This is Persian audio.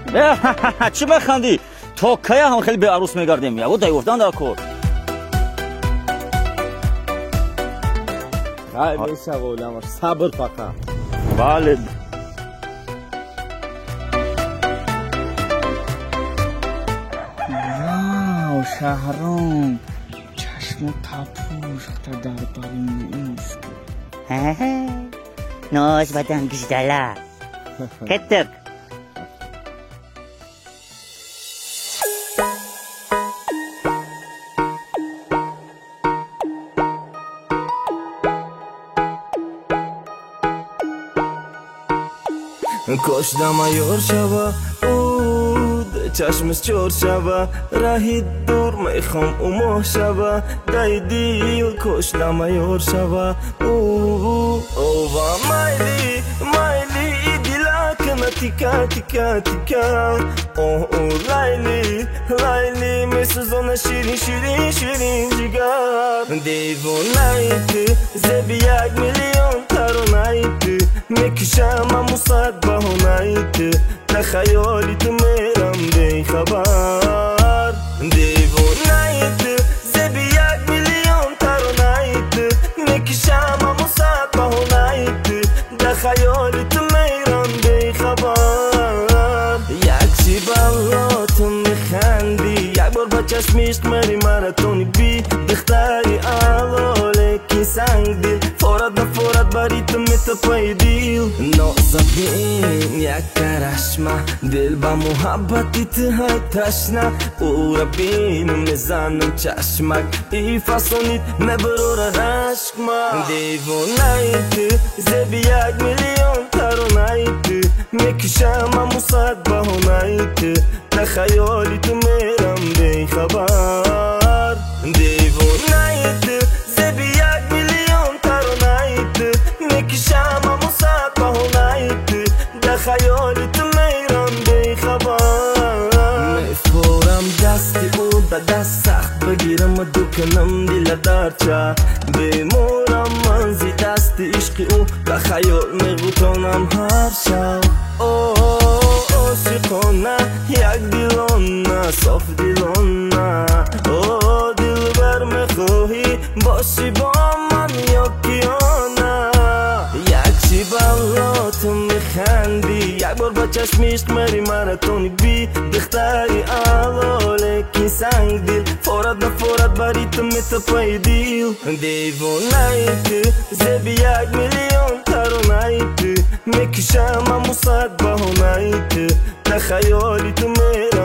چی بخندی؟ تا کی هم خیلی به عروس میگردیم یا دای گفتن در کور. خیلی شغولم صبر فقط. بله. واو شهرام چشم تپوش تا در برین ایست. ناز بدن گزدلا کتک کشدم ایار شوا اود چشمش چور شوا راهی دور میخوام او ماه شوا دای دیل کشدم ایار شوا او مایلی مایلی دیلا کنه تیکا تیکا تیکا او لایلی لایلی میسوزونه شیرین شیرین شیرین جگر دیوونایت زبی 1 میلیون ترونایت میکشم امو صد بهونایت تخیالی تو میرم بی خبر دیوونایت زبی 1 میلیون ترونایت میکشم امو صد بهونایت تخیالی تو میرم بی خبر یک چی بالاتون میخندی یک بار با چشمیشت مری مراتونی بی دختری آلاله کی سنگ دیل فورد نفورد باری تو میتپای دیل نازدین یک کرشمه دل با محبتی تهای تشنه او را بینم میزنم چشمک ای فاسونیت مبرور رشکما دیوونایت زبی 1 میلیون ترونایت میکشم امو صد بهونایت تخیالی تو میرم بی خبر دیوونایت زبی 1 میلیون ترونایت میکشم امو صد بهونایت تخیالی تو میرم بی خبر میفورم دستی او دا دست سخت بگیرم و دوکنم دیل دارچه بیمورم منزی دستی عشقی او تخیال میغوتونم هر شب عاشقانه یک دیلانه صاف دیلانه دل بر میخواهی باشی با من یا کیانه یک چی بالاتون میخندی یک بار با چشمیشت مری مراتونی بی دختری آلاله کی سنگ دیل فورد نفورد باری تو میتپای دیل دیوونایت زبی 1 میلیون ترونایت میکشم امو صد بهونایت تخیالی تو میرم